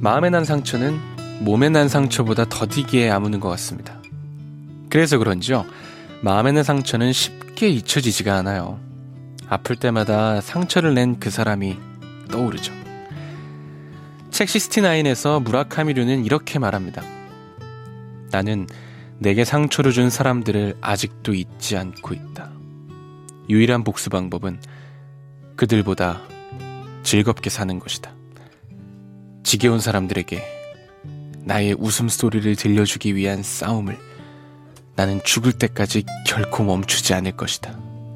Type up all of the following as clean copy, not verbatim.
마음에 난 상처는 몸에 난 상처보다 더디게 아무는 것 같습니다. 그래서 그런지요, 마음에 난 상처는 쉽게 잊혀지지가 않아요. 아플 때마다 상처를 낸 그 사람이 떠오르죠. 책 69에서 무라카미류는 이렇게 말합니다. 나는 내게 상처를 준 사람들을 아직도 잊지 않고 있다. 유일한 복수 방법은 그들보다 즐겁게 사는 것이다. 지겨운 사람들에게 나의 웃음소리를 들려주기 위한 싸움을 나는 죽을 때까지 결코 멈추지 않을 것이다.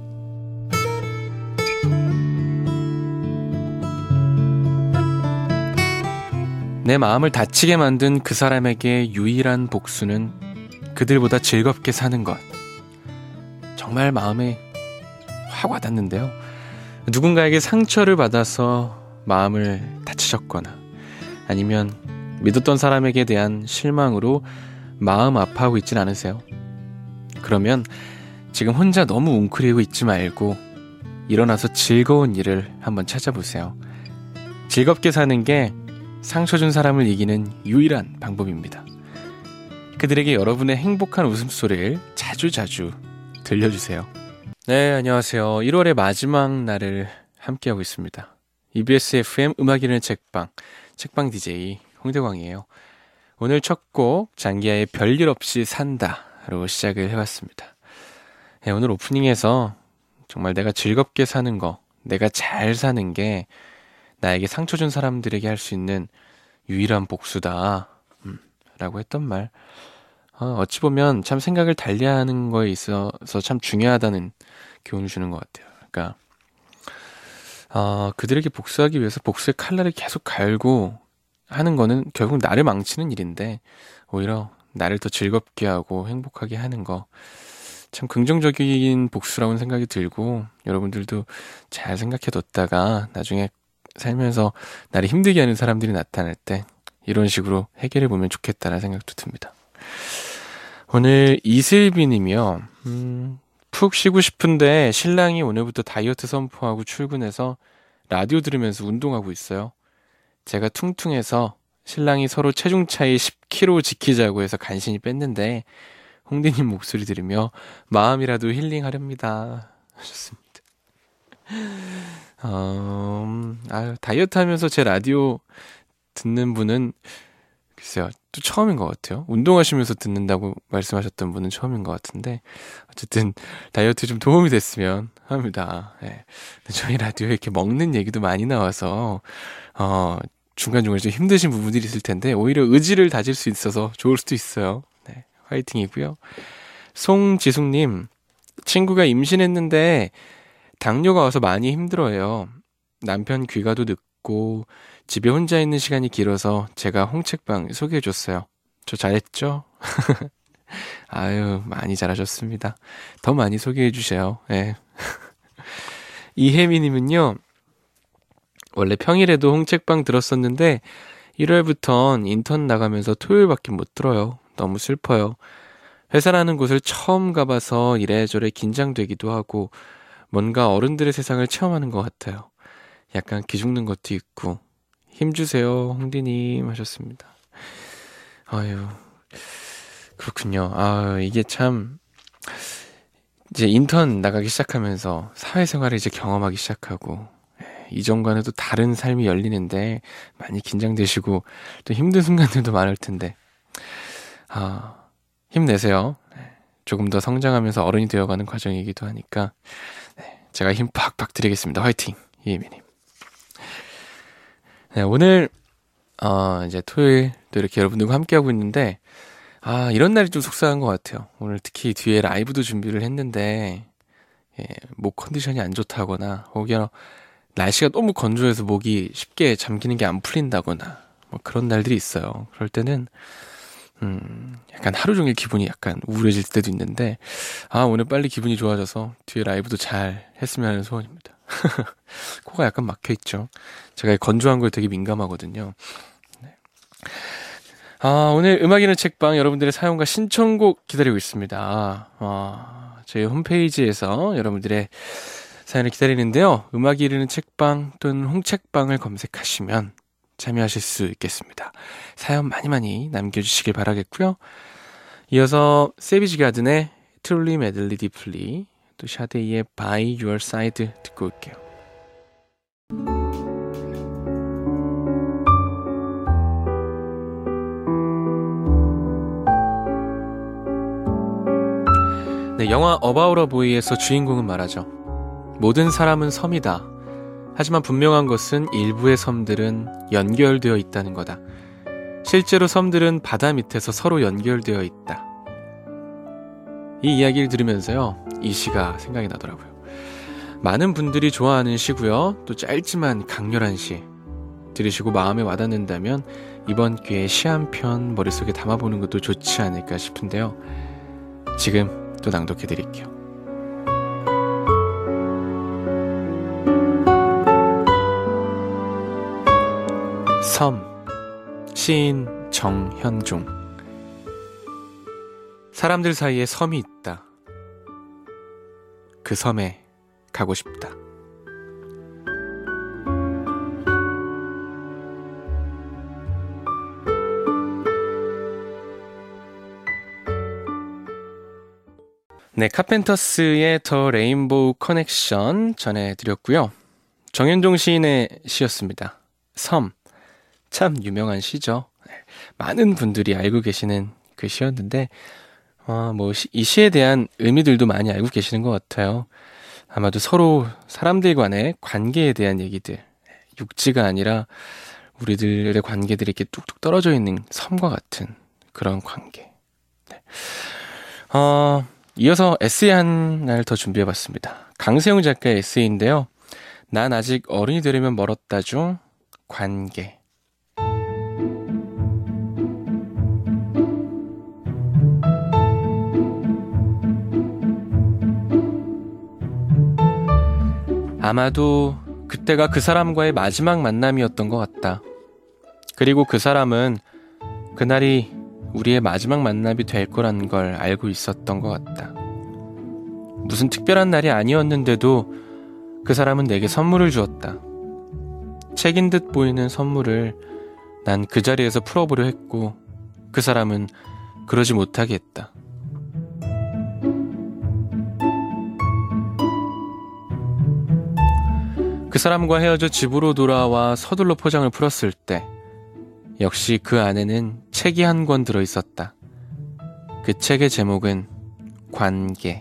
내 마음을 다치게 만든 그 사람에게 유일한 복수는 그들보다 즐겁게 사는 것. 정말 마음에 확 와닿는데요. 누군가에게 상처를 받아서 마음을 다치셨거나 아니면 믿었던 사람에게 대한 실망으로 마음 아파하고 있진 않으세요? 그러면 지금 혼자 너무 웅크리고 있지 말고 일어나서 즐거운 일을 한번 찾아보세요. 즐겁게 사는 게 상처 준 사람을 이기는 유일한 방법입니다. 그들에게 여러분의 행복한 웃음소리를 자주자주 들려주세요. 네, 안녕하세요. 1월의 마지막 날을 함께하고 있습니다. EBS FM 음악 읽는 책방 DJ 홍대광이에요. 오늘 첫 곡 장기하의 별일 없이 산다로 시작을 해봤습니다. 네, 오늘 오프닝에서 정말 내가 즐겁게 사는 거, 내가 잘 사는 게 나에게 상처 준 사람들에게 할 수 있는 유일한 복수다 라고 했던 말, 어찌 보면 참 생각을 달리하는 거에 있어서 참 중요하다는 교훈을 주는 것 같아요. 그러니까 그들에게 복수하기 위해서 복수의 칼날을 계속 갈고 하는 거는 결국 나를 망치는 일인데, 오히려 나를 더 즐겁게 하고 행복하게 하는 거, 참 긍정적인 복수라고는 생각이 들고, 여러분들도 잘 생각해 뒀다가 나중에 살면서 나를 힘들게 하는 사람들이 나타날 때 이런 식으로 해결해 보면 좋겠다는 생각도 듭니다. 오늘 이슬비 님이요. 푹 쉬고 싶은데 신랑이 오늘부터 다이어트 선포하고 출근해서 라디오 들으면서 운동하고 있어요. 제가 퉁퉁해서 신랑이 서로 체중 차이 10kg 지키자고 해서 간신히 뺐는데 홍대님 목소리 들으며 마음이라도 힐링하렵니다 하셨습니다. 다이어트 하면서 제 라디오 듣는 분은 글쎄요, 또 처음인 것 같아요. 운동하시면서 듣는다고 말씀하셨던 분은 처음인 것 같은데, 어쨌든 다이어트 좀 도움이 됐으면 합니다. 네. 저희 라디오에 이렇게 먹는 얘기도 많이 나와서 중간중간에 좀 힘드신 부분들이 있을 텐데 오히려 의지를 다질 수 있어서 좋을 수도 있어요. 네, 화이팅이고요. 송지숙님, 친구가 임신했는데 당뇨가 와서 많이 힘들어해요. 남편 귀가도 늦고 집에 혼자 있는 시간이 길어서 제가 홍책방 소개해줬어요. 저 잘했죠? 아유, 많이 잘하셨습니다. 더 많이 소개해주세요. 네. 이혜미님은요, 원래 평일에도 홍책방 들었었는데 1월부턴 인턴 나가면서 토요일밖에 못 들어요. 너무 슬퍼요. 회사라는 곳을 처음 가봐서 이래저래 긴장되기도 하고 뭔가 어른들의 세상을 체험하는 것 같아요. 약간 기죽는 것도 있고. 힘주세요, 홍디님 하셨습니다. 아유, 그렇군요. 이게 참 이제 인턴 나가기 시작하면서 사회생활을 이제 경험하기 시작하고 이전과는 또 다른 삶이 열리는데 많이 긴장되시고 또 힘든 순간들도 많을 텐데 힘내세요. 조금 더 성장하면서 어른이 되어가는 과정이기도 하니까 제가 힘 팍팍 드리겠습니다. 화이팅, 이혜미님. 네, 오늘 이제 토요일 또 이렇게 여러분들과 함께하고 있는데 이런 날이 좀 속상한 것 같아요. 오늘 특히 뒤에 라이브도 준비를 했는데 목 컨디션이 안 좋다거나 혹여 날씨가 너무 건조해서 목이 쉽게 잠기는 게 안 풀린다거나 뭐 그런 날들이 있어요. 그럴 때는 약간 하루 종일 기분이 약간 우울해질 때도 있는데 오늘 빨리 기분이 좋아져서 뒤에 라이브도 잘 했으면 하는 소원입니다. 코가 약간 막혀있죠. 제가 건조한 걸 되게 민감하거든요. 네. 오늘 음악이는 책방 여러분들의 사연과 신청곡 기다리고 있습니다. 저희 홈페이지에서 여러분들의 사연을 기다리는데요. 음악이 이르는 책방 또는 홍책방을 검색하시면 참여하실 수 있겠습니다. 사연 많이 많이 남겨주시길 바라겠고요. 이어서 세비지 가든의 Truly Madly Deeply, 또 샤데이의 By Your Side 듣고 올게요. 네, 영화 About a Boy에서 주인공은 말하죠. 모든 사람은 섬이다. 하지만 분명한 것은 일부의 섬들은 연결되어 있다는 거다. 실제로 섬들은 바다 밑에서 서로 연결되어 있다. 이 이야기를 들으면서요, 이 시가 생각이 나더라고요. 많은 분들이 좋아하는 시고요. 또 짧지만 강렬한 시. 들으시고 마음에 와닿는다면 이번 기회에 시 한 편 머릿속에 담아보는 것도 좋지 않을까 싶은데요. 지금 또 낭독해드릴게요. 섬, 시인 정현종. 사람들 사이에 섬이 있다. 그 섬에 가고 싶다. 네, 카펜터스의 더 레인보우 커넥션 전해드렸고요. 정현종 시인의 시였습니다. 섬, 참 유명한 시죠. 많은 분들이 알고 계시는 그 시였는데 이 시에 대한 의미들도 많이 알고 계시는 것 같아요. 아마도 서로 사람들 간의 관계에 대한 얘기들, 육지가 아니라 우리들의 관계들이 이렇게 뚝뚝 떨어져 있는 섬과 같은 그런 관계. 네. 이어서 에세이 하나를 더 준비해봤습니다. 강세용 작가의 에세이인데요. 난 아직 어른이 되려면 멀었다 중 관계. 아마도 그때가 그 사람과의 마지막 만남이었던 것 같다. 그리고 그 사람은 그날이 우리의 마지막 만남이 될 거라는 걸 알고 있었던 것 같다. 무슨 특별한 날이 아니었는데도 그 사람은 내게 선물을 주었다. 책인 듯 보이는 선물을 난 그 자리에서 풀어보려 했고 그 사람은 그러지 못하게 했다. 그 사람과 헤어져 집으로 돌아와 서둘러 포장을 풀었을 때 역시 그 안에는 책이 한 권 들어있었다. 그 책의 제목은 관계.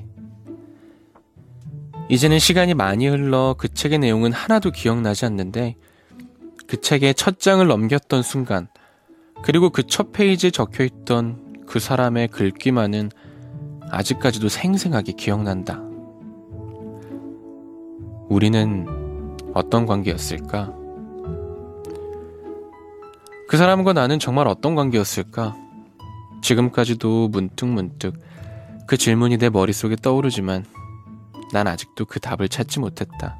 이제는 시간이 많이 흘러 그 책의 내용은 하나도 기억나지 않는데 그 책의 첫 장을 넘겼던 순간, 그리고 그 첫 페이지에 적혀있던 그 사람의 글귀만은 아직까지도 생생하게 기억난다. 우리는 어떤 관계였을까? 그 사람과 나는 정말 어떤 관계였을까? 지금까지도 문득문득 그 질문이 내 머릿속에 떠오르지만 난 아직도 그 답을 찾지 못했다.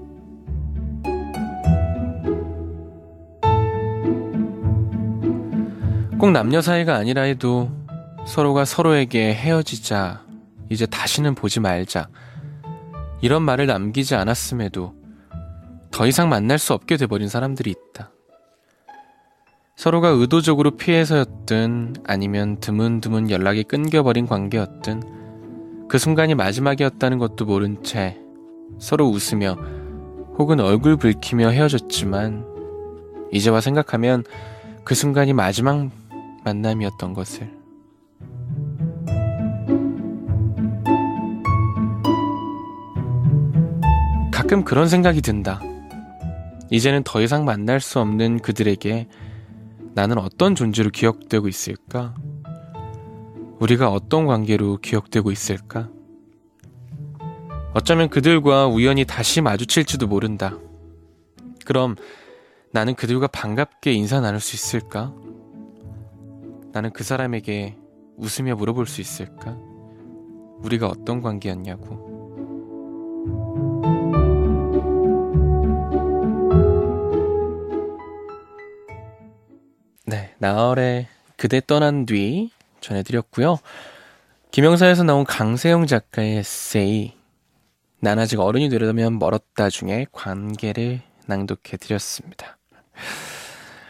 꼭 남녀 사이가 아니라 해도 서로가 서로에게 헤어지자, 이제 다시는 보지 말자, 이런 말을 남기지 않았음에도 더 이상 만날 수 없게 돼버린 사람들이 있다. 서로가 의도적으로 피해서였든 아니면 드문드문 연락이 끊겨버린 관계였든 그 순간이 마지막이었다는 것도 모른 채 서로 웃으며 혹은 얼굴 붉히며 헤어졌지만 이제와 생각하면 그 순간이 마지막 만남이었던 것을. 가끔 그런 생각이 든다. 이제는 더 이상 만날 수 없는 그들에게 나는 어떤 존재로 기억되고 있을까? 우리가 어떤 관계로 기억되고 있을까? 어쩌면 그들과 우연히 다시 마주칠지도 모른다. 그럼 나는 그들과 반갑게 인사 나눌 수 있을까? 나는 그 사람에게 웃으며 물어볼 수 있을까? 우리가 어떤 관계였냐고. 네, 나얼의 그대 떠난 뒤 전해드렸고요. 김영사에서 나온 강세영 작가의 에세이 난 아직 어른이 되려면 멀었다 중에 관계를 낭독해드렸습니다.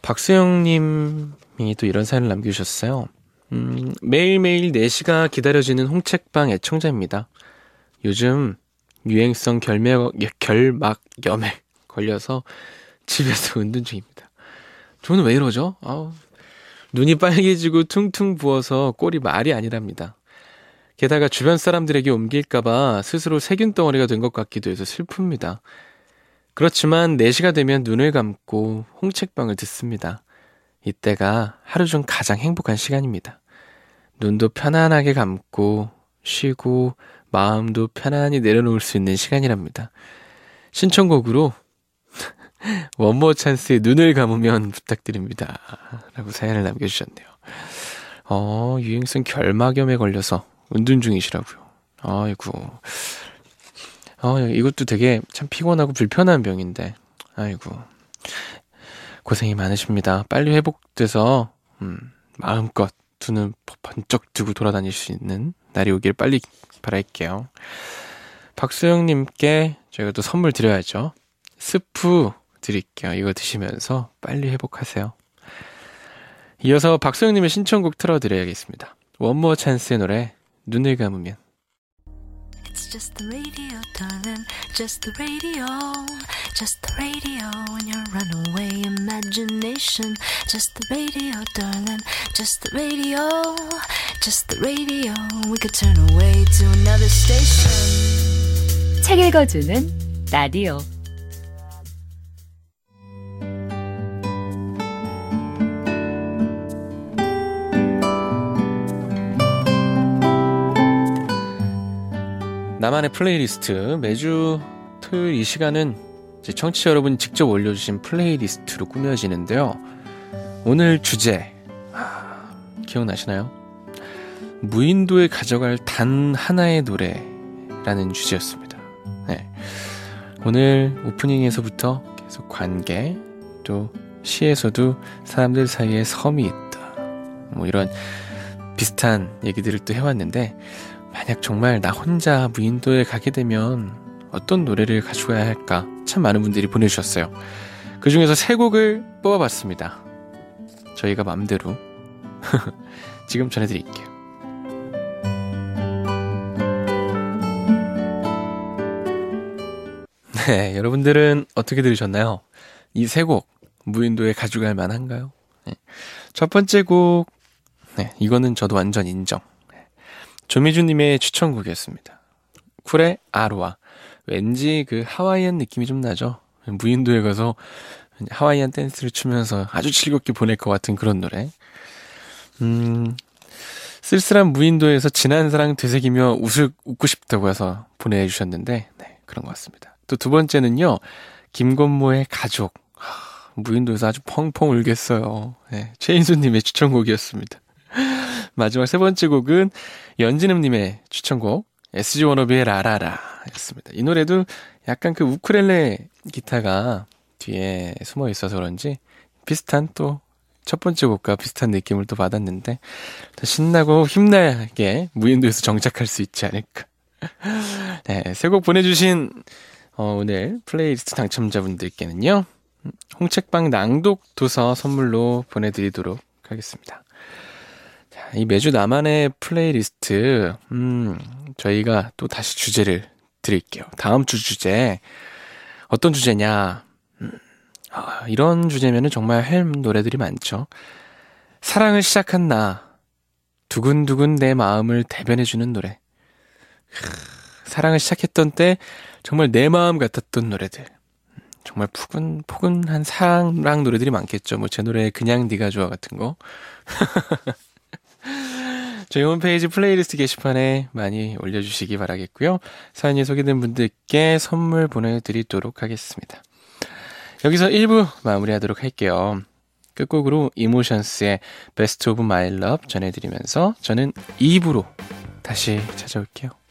박수영님이 또 이런 사연을 남겨주셨어요. 매일매일 4시가 기다려지는 홍책방 애청자입니다. 요즘 유행성 결막염에 걸려서 집에서 은둔 중입니다. 저는 왜 이러죠? 눈이 빨개지고 퉁퉁 부어서 꼴이 말이 아니랍니다. 게다가 주변 사람들에게 옮길까봐 스스로 세균 덩어리가 된 것 같기도 해서 슬픕니다. 그렇지만 4시가 되면 눈을 감고 홍책방을 듣습니다. 이때가 하루 중 가장 행복한 시간입니다. 눈도 편안하게 감고 쉬고 마음도 편안히 내려놓을 수 있는 시간이랍니다. 신청곡으로 원모 찬스의 눈을 감으면 부탁드립니다. 라고 사연을 남겨주셨네요. 유행성 결막염에 걸려서 은둔 중이시라고요. 아이고. 이것도 되게 참 피곤하고 불편한 병인데, 아이고. 고생이 많으십니다. 빨리 회복돼서, 마음껏 두 눈 번쩍 뜨고 돌아다닐 수 있는 날이 오길 빨리 바랄게요. 박수영님께 저희가 또 선물 드려야죠. 스프 드릴게요. 이거 드시면서 빨리 회복하세요. 이어서 박수영님의 신청곡 틀어드려야겠습니다. 원모 찬스의 노래 눈을 감으면. It's just the radio, darling. Just the radio. Just the radio in your runaway imagination. Just the radio, darling. Just the radio. Just the radio. We could turn away to another station. 책 읽어주는 라디오. 나만의 플레이리스트. 매주 토요일 이 시간은 이제 청취자 여러분이 직접 올려주신 플레이리스트로 꾸며지는데요. 오늘 주제 기억나시나요? 무인도에 가져갈 단 하나의 노래라는 주제였습니다. 네. 오늘 오프닝에서부터 계속 관계, 또 시에서도 사람들 사이에 섬이 있다, 뭐 이런 비슷한 얘기들을 또 해왔는데, 만약 정말 나 혼자 무인도에 가게 되면 어떤 노래를 가져가야 할까? 참 많은 분들이 보내주셨어요. 그 중에서 3곡을 뽑아봤습니다. 저희가 맘대로 지금 전해드릴게요. 네, 여러분들은 어떻게 들으셨나요? 이 3곡 무인도에 가져갈 만한가요? 네. 첫 번째 곡, 네, 이거는 저도 완전 인정. 조미주님의 추천곡이었습니다. 쿨의 아로아. 왠지 그 하와이안 느낌이 좀 나죠? 무인도에 가서 하와이안 댄스를 추면서 아주 즐겁게 보낼 것 같은 그런 노래. 쓸쓸한 무인도에서 진한 사랑 되새기며 웃고 싶다고 해서 보내주셨는데, 네, 그런 것 같습니다. 또 두 번째는요, 김건모의 가족. 무인도에서 아주 펑펑 울겠어요. 네, 최인수님의 추천곡이었습니다. 마지막 3번째 곡은 연진음님의 추천곡 SG 워너비의 라라라 였습니다. 이 노래도 약간 그 우쿨렐레 기타가 뒤에 숨어 있어서 그런지 비슷한, 또 첫 번째 곡과 비슷한 느낌을 또 받았는데, 더 신나고 힘나게 무인도에서 정착할 수 있지 않을까. 네, 3곡 보내주신 오늘 플레이리스트 당첨자분들께는요, 홍책방 낭독 도서 선물로 보내드리도록 하겠습니다. 이 매주 나만의 플레이리스트, 저희가 또 다시 주제를 드릴게요. 다음 주 주제, 어떤 주제냐? 이런 주제면은 정말 할 노래들이 많죠. 사랑을 시작한 나, 두근두근 내 마음을 대변해주는 노래. 사랑을 시작했던 때 정말 내 마음 같았던 노래들. 정말 포근한 사랑 노래들이 많겠죠. 뭐 제 노래 그냥 네가 좋아 같은 거. 저희 홈페이지 플레이리스트 게시판에 많이 올려주시기 바라겠고요. 사연이 소개된 분들께 선물 보내드리도록 하겠습니다. 여기서 1부 마무리하도록 할게요. 끝곡으로 이모션스의 Best of My Love 전해드리면서 저는 2부로 다시 찾아올게요.